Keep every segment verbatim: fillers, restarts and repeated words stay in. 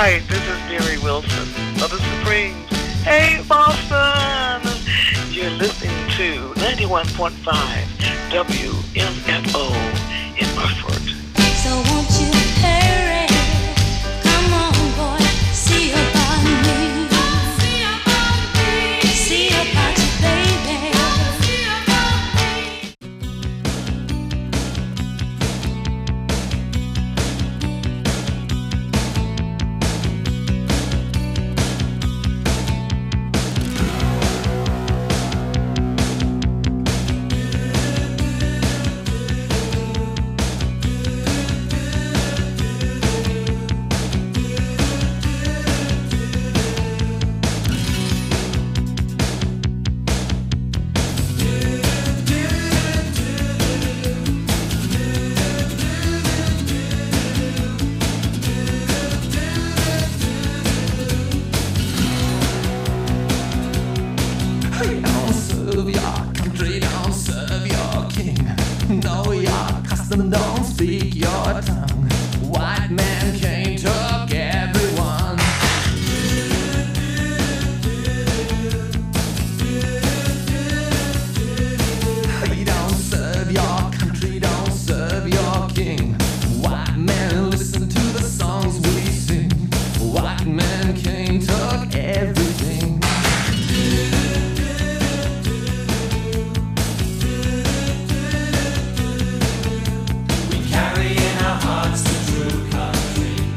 right, this is Mary Wilson of the Supremes. Hey, Boston! You're listening to ninety-one point five W M F O in Burford. So won't you hurry? Come on, boy, see about me. See about me. See about you, baby. See about me. Don't speak your tongue. White man can't talk everyone. He don't serve your country, don't serve your king. White man, listen to the songs we sing. White man can't talk everything. Carry in our hearts the true country.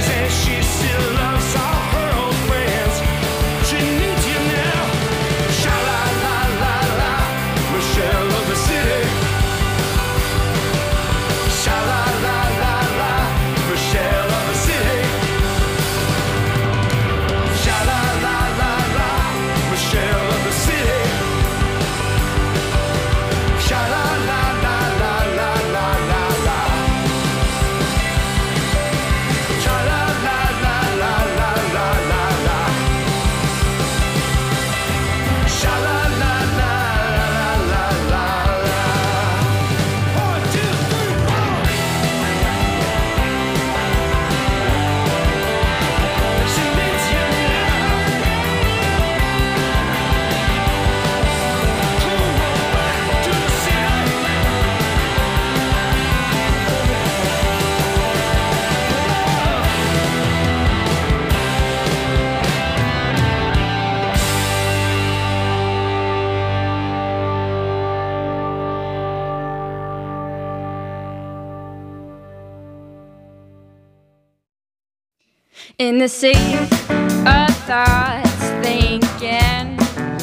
In the sea of thoughts thinking,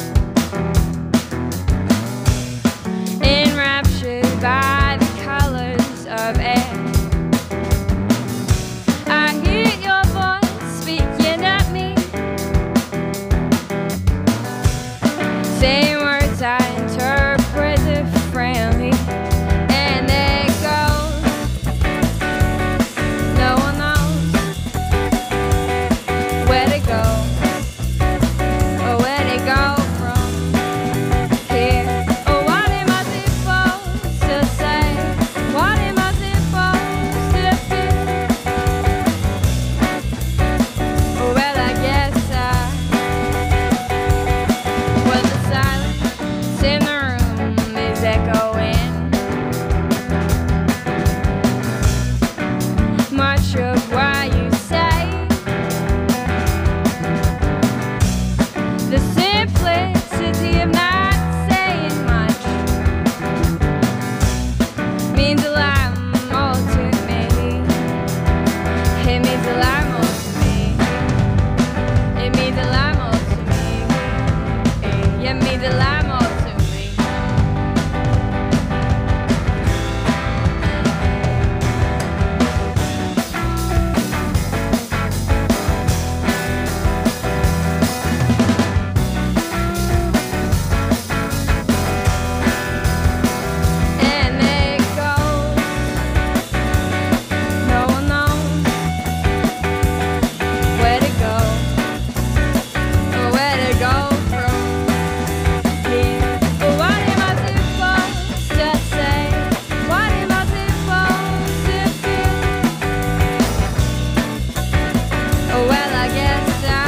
enraptured by the colors of air, I hear your voice speaking at me, saying words I interpret differently, and they go, no one knows where to go, or where to go from here. Oh, what am I supposed to say? What am I supposed to feel? Oh, well, I guess I, well, the silence in the room is echoing. Much of what you say, the simplicity of not saying much means a lot more to me. It means a lot more to me. It means a lot more to me. It means a lot more to me. And it goes, no one knows where to go, or where to go from here. But what am I supposed to say? What am I supposed to feel? Oh, well, I guess I,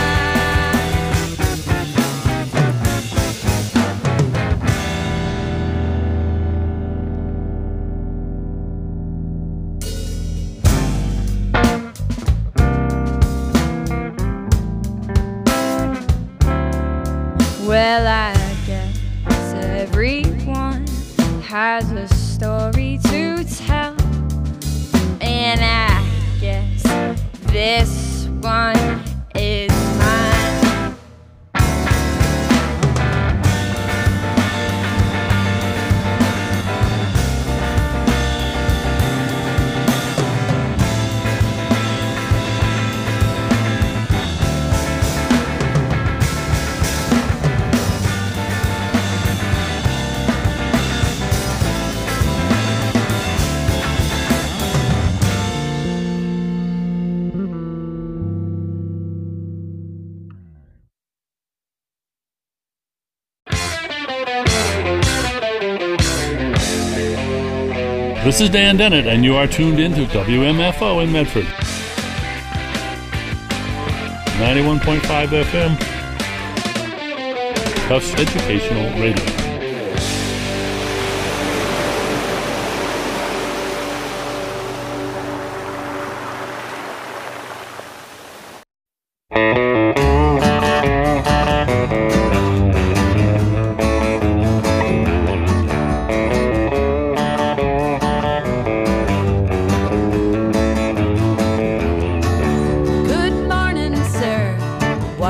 well, I guess everyone has a story to tell, and I guess this one is mine. This is Dan Dennett, and you are tuned in to W M F O in Medford. ninety-one point five F M, Tufts Educational Radio.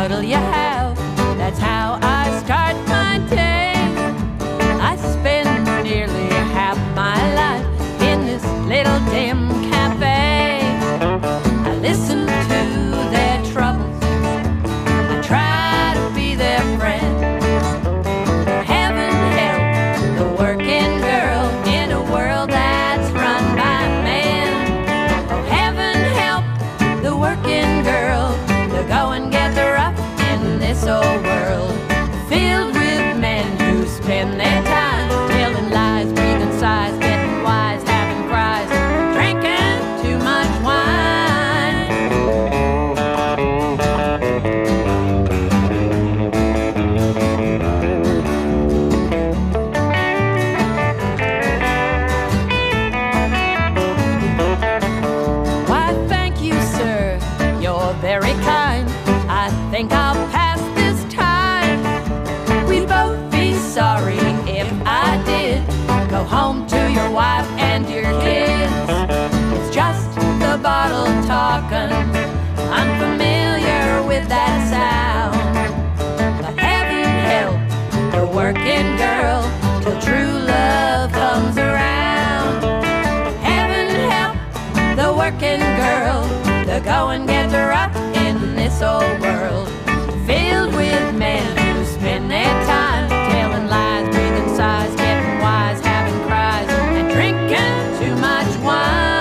what'll you have? That's how I start my day. I spend nearly half my life in this little dim cafe. I listen to their troubles, I try to be their friend. Heaven help the working girl in a world that's run by men. Oh, heaven help the working girl to go and get the rough in this old world, filled with men who spend their time telling lies, breathing sighs, getting wise, having cries, drinking too much wine. Why, thank you, sir, you're very kind. I think I'll pass this time. We'd both be sorry if I did go home to your wife and your kids. It's just the bottle talking, I'm familiar with that sound. But heaven help the working girl till true love comes around. Heaven help the working girl to go and get the rough in this old world, filled with men who spend their time telling lies, breathing sighs, getting wise, having cries, and drinking too much wine.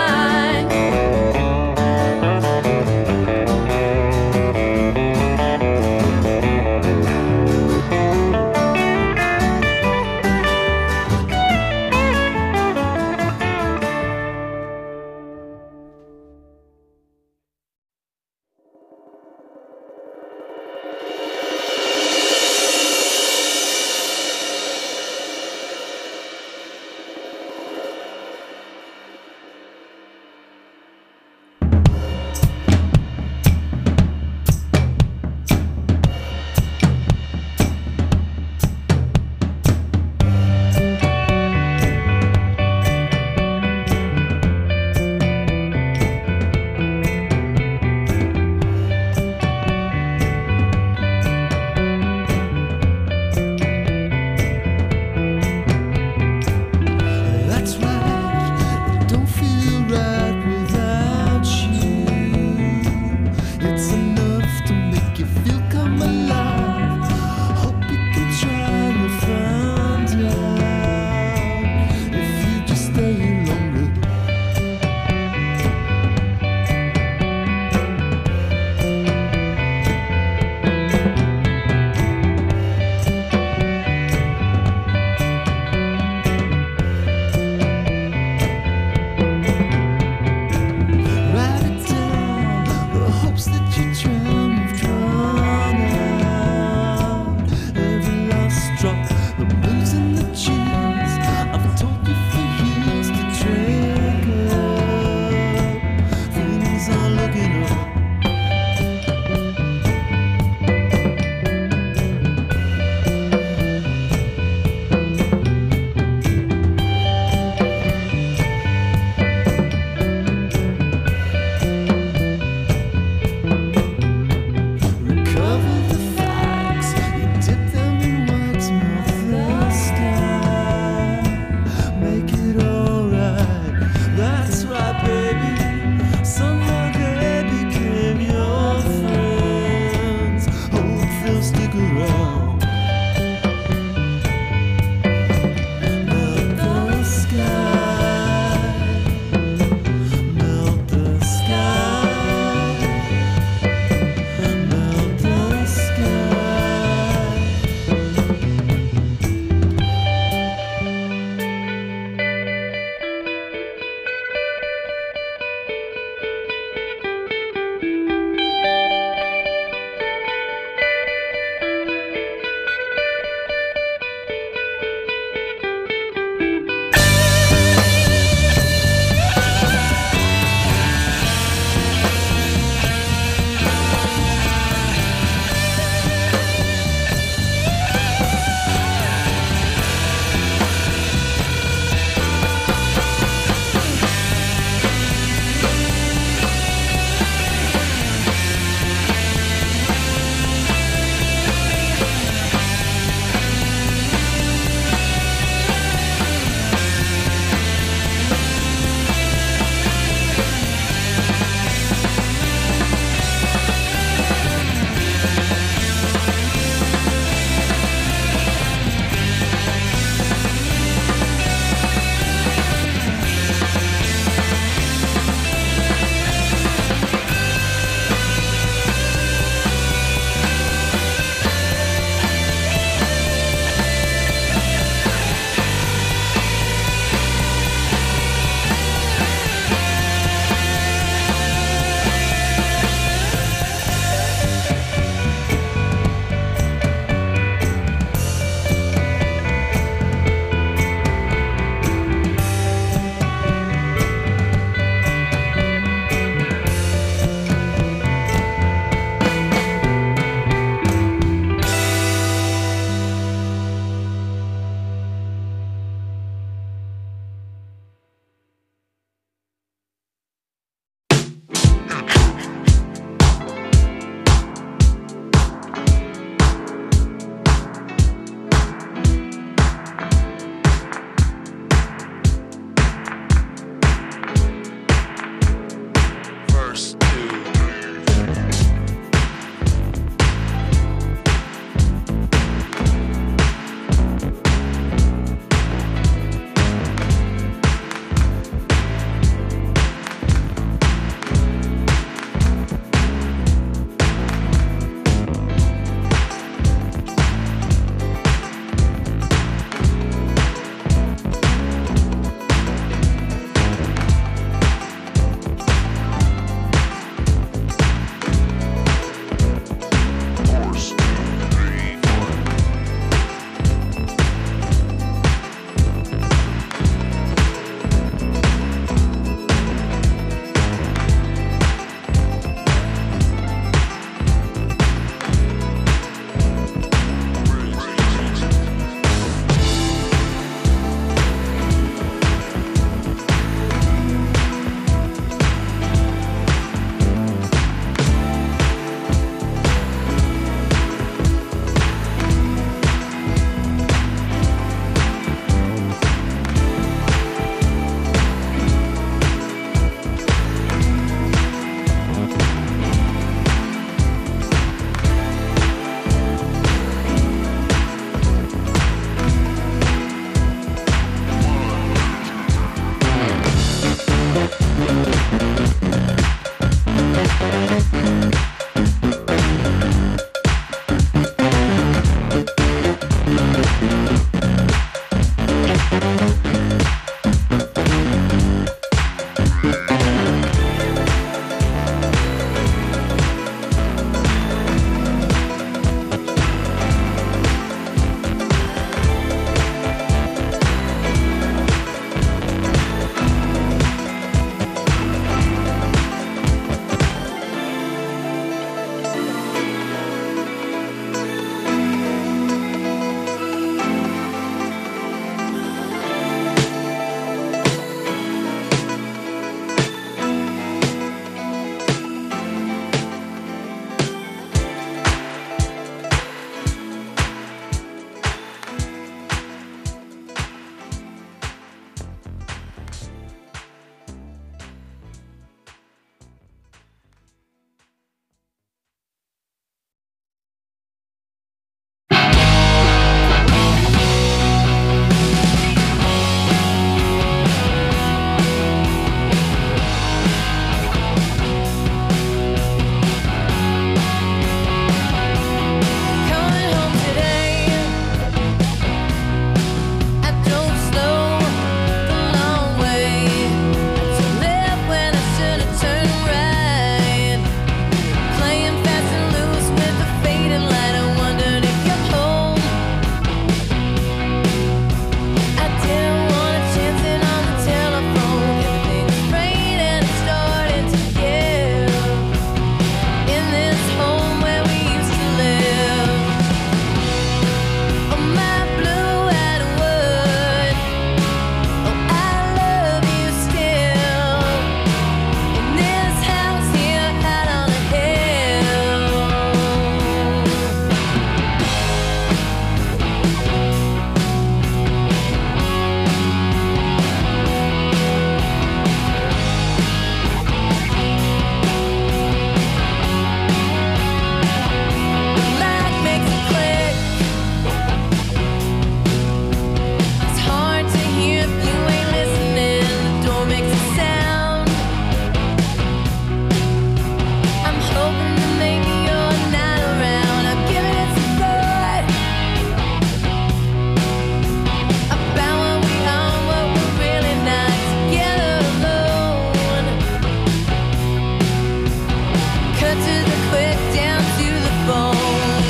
cut to the quick, down to the bone.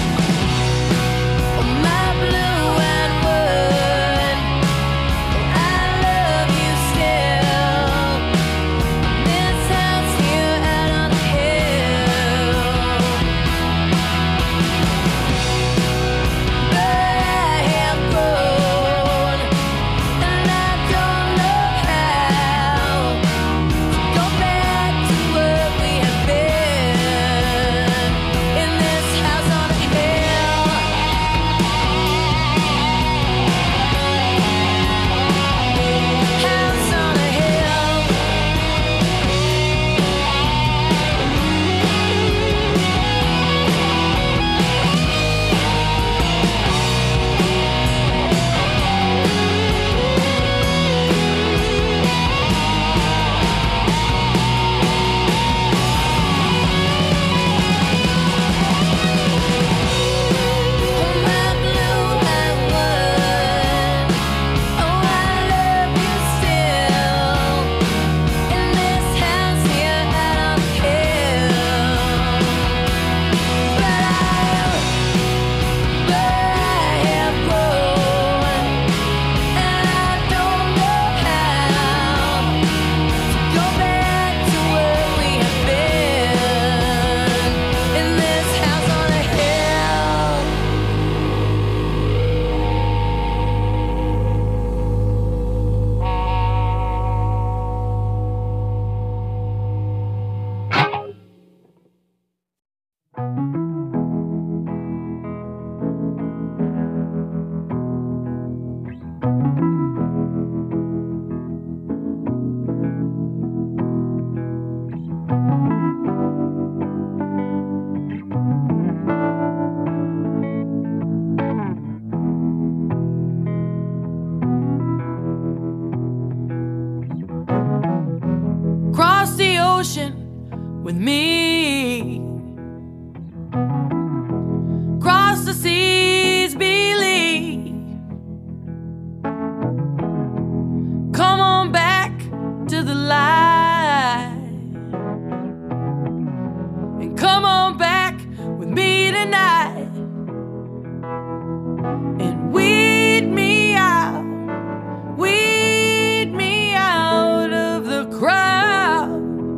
Oh, my blue and wood, oh, I love you still. This house here out on the hill, but I have grown, and I don't know how to go back to where we have been in this house on a hill. House on a hill. Oh, my blue and wood, oh, I love you still. In this house here out on the hill, but I, but I have grown, and I don't know how to go back to where we have been in this house on a hill. Cross the ocean with me. Cross the seas, believe. Come on back to the light, and come on back with me tonight, and weed me out, weed me out of the crowd.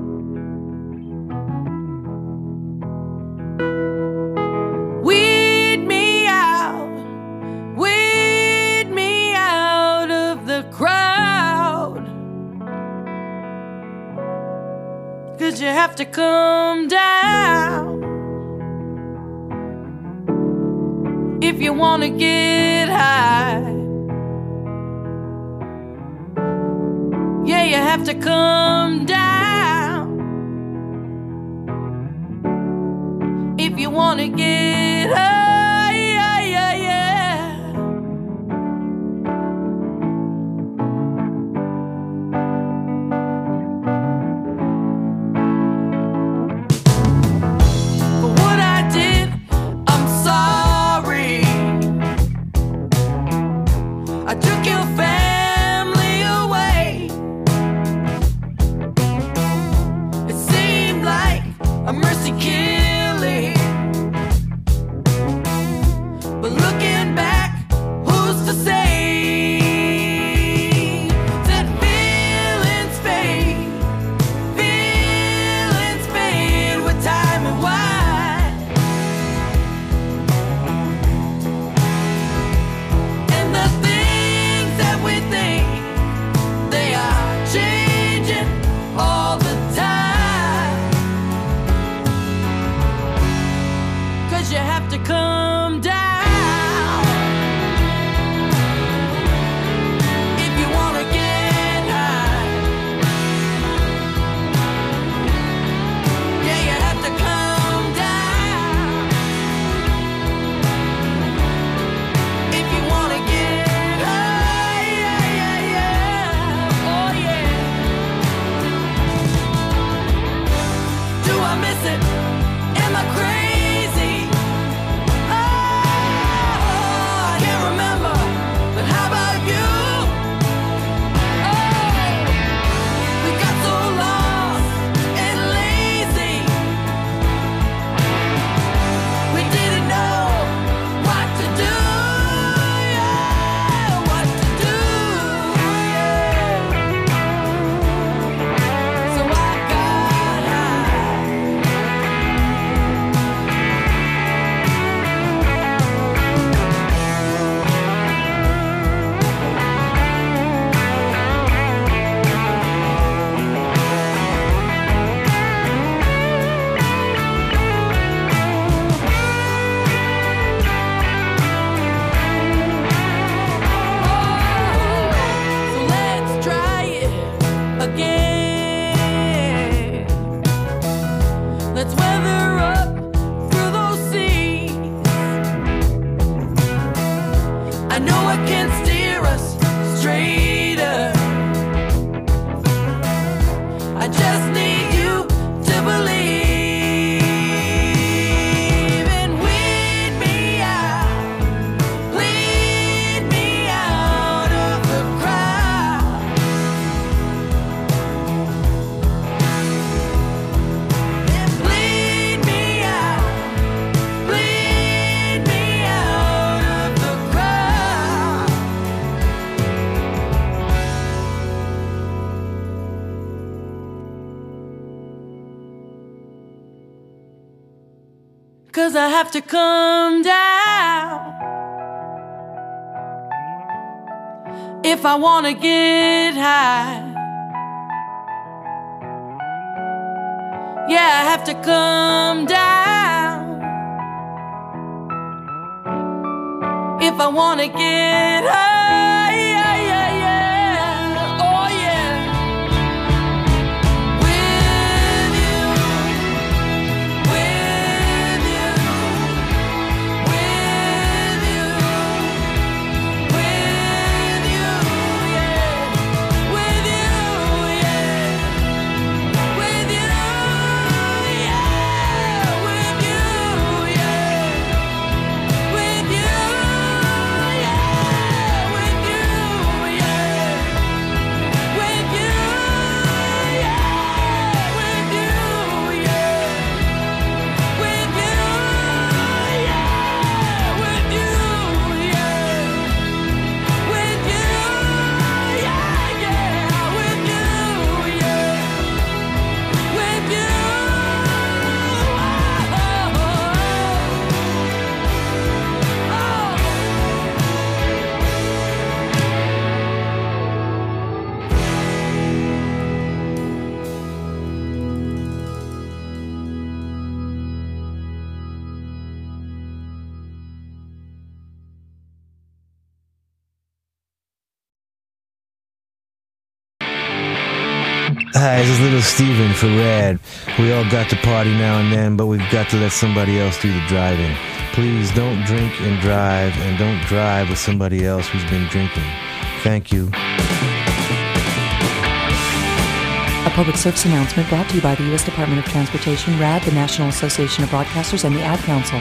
Weed me out, weed me out of the crowd. 'Cause you have to come down if you wanna get high. Yeah, you have to come down if you wanna get high. Yeah, yeah, yeah. For what I did, I'm sorry. I took your family away. It seemed like a mercy killing, but looking back, who's to say that feelings fade, feelings fade with time and wine, and the things that we think, they are changing all the time. 'Cause you have to come down if you wanna get high. Yeah, you have to come down if you wanna get high. Yeah, yeah, yeah. Oh, yeah. Do I miss it? Am I crazy? 'cause I have to come down if I wanna get high. Yeah, I have to come down if I wanna get high. Yeah, yeah, yeah. Oh, yeah. With you, with you, with you, with you, yeah. With you, yeah. With you, yeah. With you, yeah. With you, yeah. With you, yeah. With you, yeah. With you, yeah. With you, yeah. With you, yeah. With you, yeah, yeah. With you, yeah. With you, Hi, this is Little Steven for Rad. We all got to party now and then, but we've got to let somebody else do the driving. Please don't drink and drive, and don't drive with somebody else who's been drinking. Thank you. A public service announcement brought to you by the U S Department of Transportation, RAD, the National Association of Broadcasters, and the Ad Council.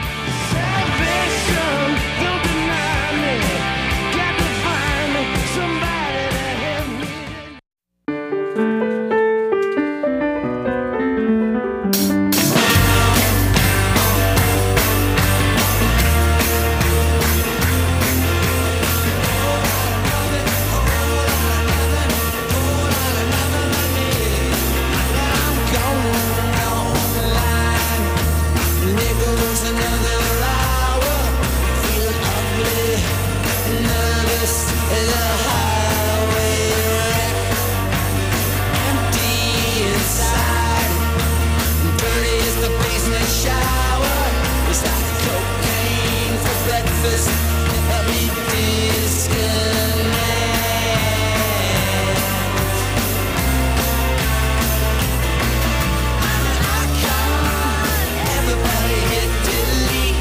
Everybody hit delete.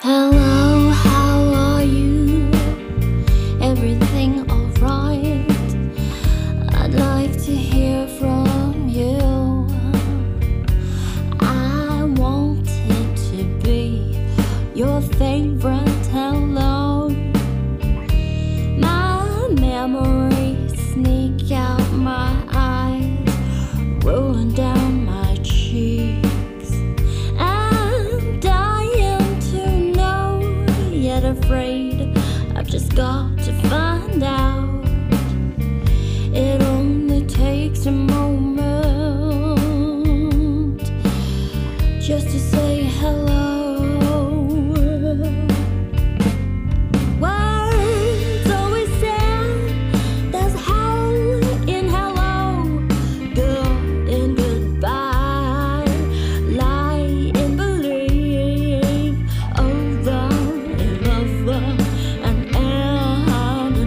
Hello, how are you? Everything alright? I'd like to hear from you. I wanted to be your favorite hello. My memories sneak out my eyes, rolling down my cheeks. I'm dying to know, yet afraid I've just got to find out. It only takes a moment just to say hello. Words always sound, there's hell in hello, good in goodbye, lie in belief, over in lover, and end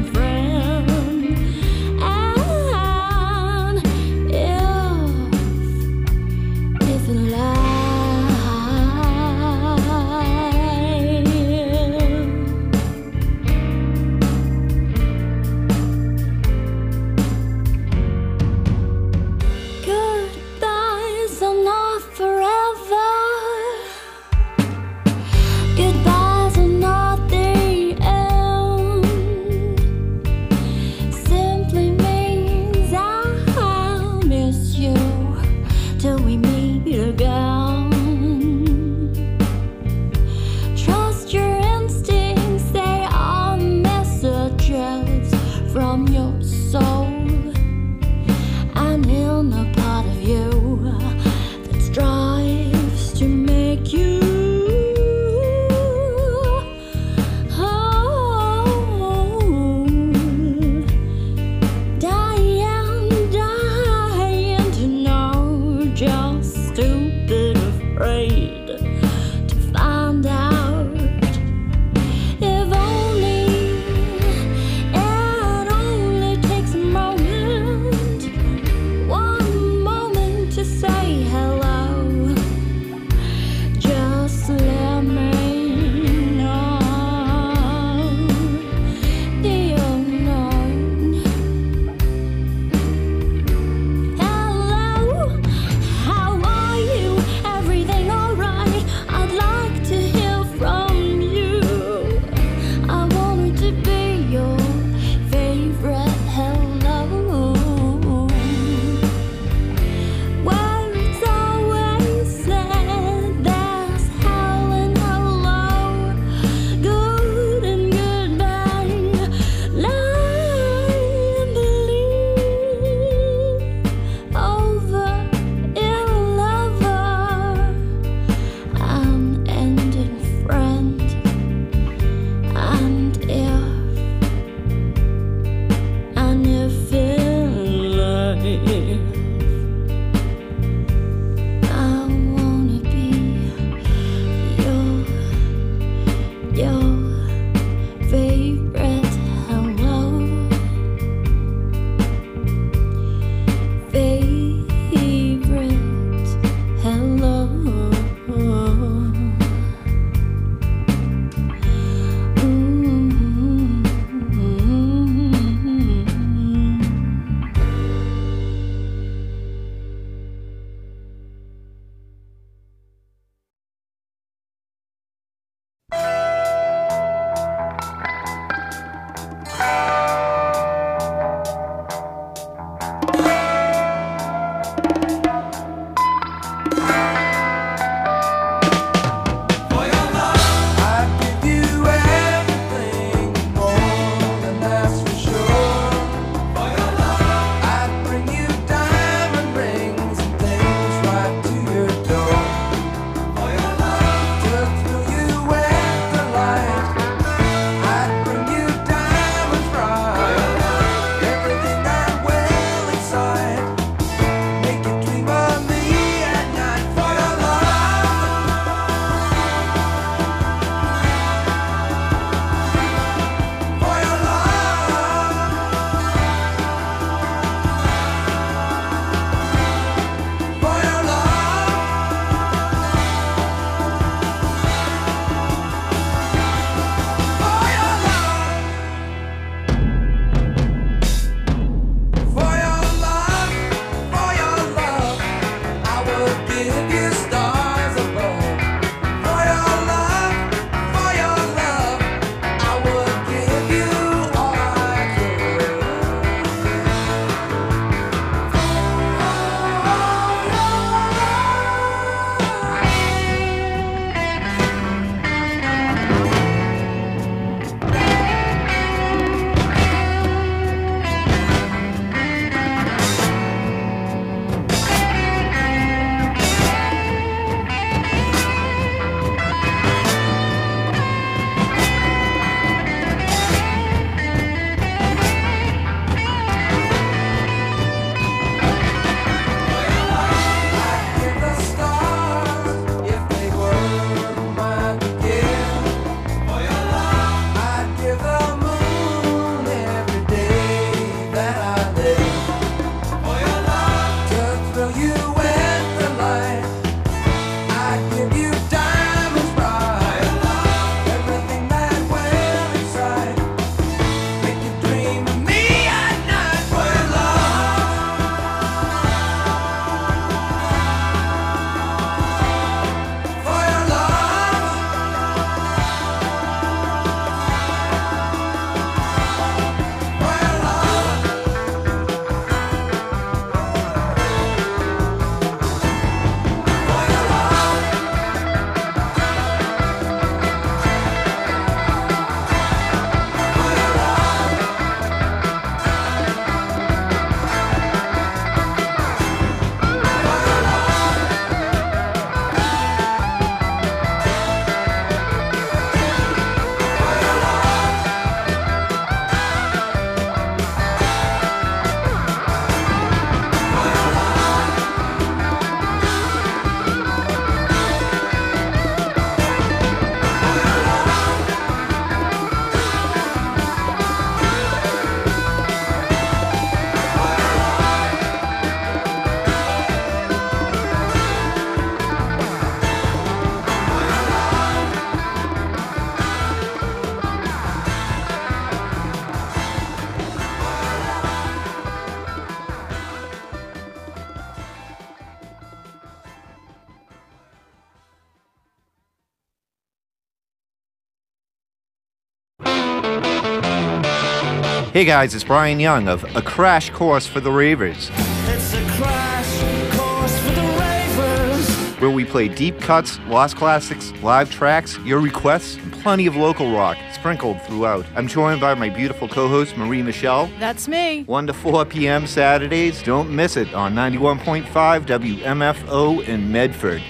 Hey guys, it's Brian Young of A Crash Course for the Ravers. It's a crash course for the ravers. Where we play deep cuts, lost classics, live tracks, your requests, and plenty of local rock sprinkled throughout. I'm joined by my beautiful co-host, Marie Michelle. That's me. one to four p.m. Saturdays. Don't miss it on ninety-one point five W M F O in Medford.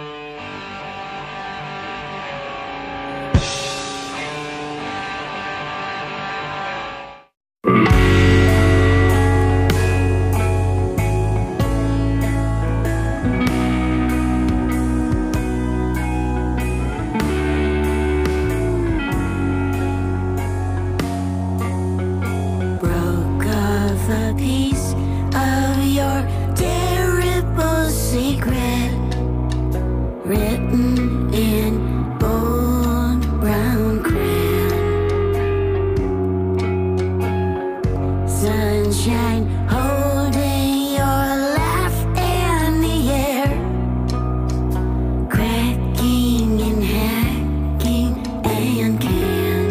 Broke off a piece of your terrible secret, written in bold brown crayon. Sunshine holding your laugh in the air, cracking and hacking and canned.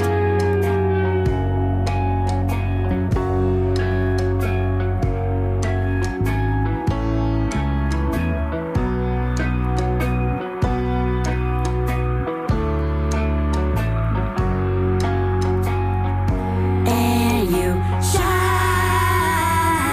And you shine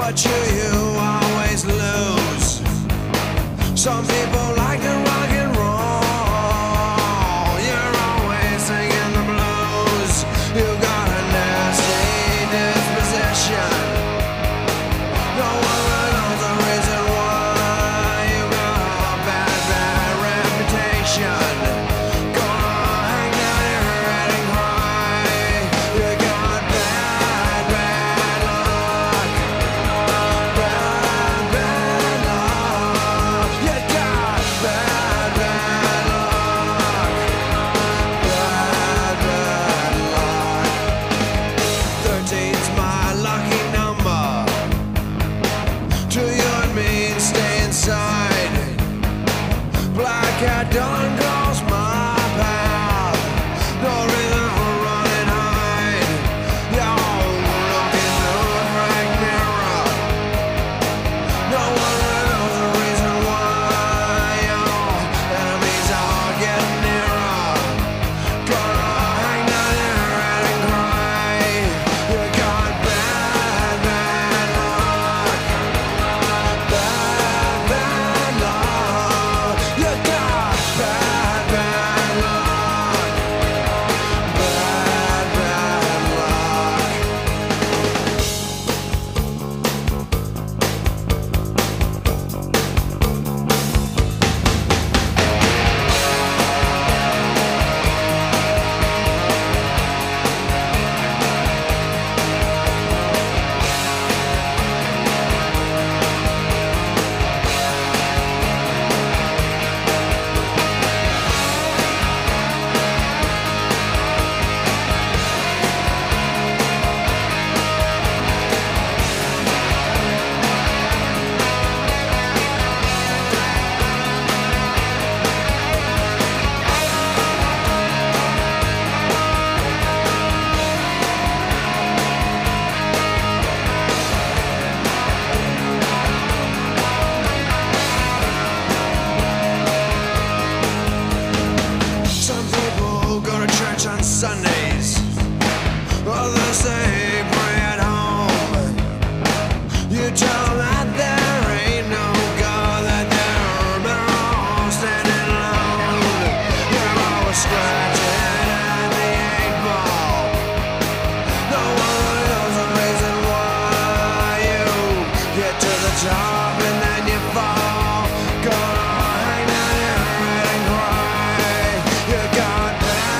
but you, you always lose. Some people like to rock and roll. You're always singing the blues. You got a nasty disposition. No one knows the reason why. You got a bad, bad reputation. Gonna hang down your head and cry. You got bad, bad luck. Bad, bad luck. You got bad, bad luck. Bad, bad luck. Thirteen's my lucky number. To you and me, stay inside. Black cat done calls my path. No reason for running hide. Yo, look in the right mirror. No one knows the reason why. Yo, enemies are getting nearer. Gonna hang down your head and cry. You got bad, bad luck. Bad, bad luck. You got bad, bad luck. Bad, bad luck. Some people go to church on Sundays. Others say pray at home. You tell them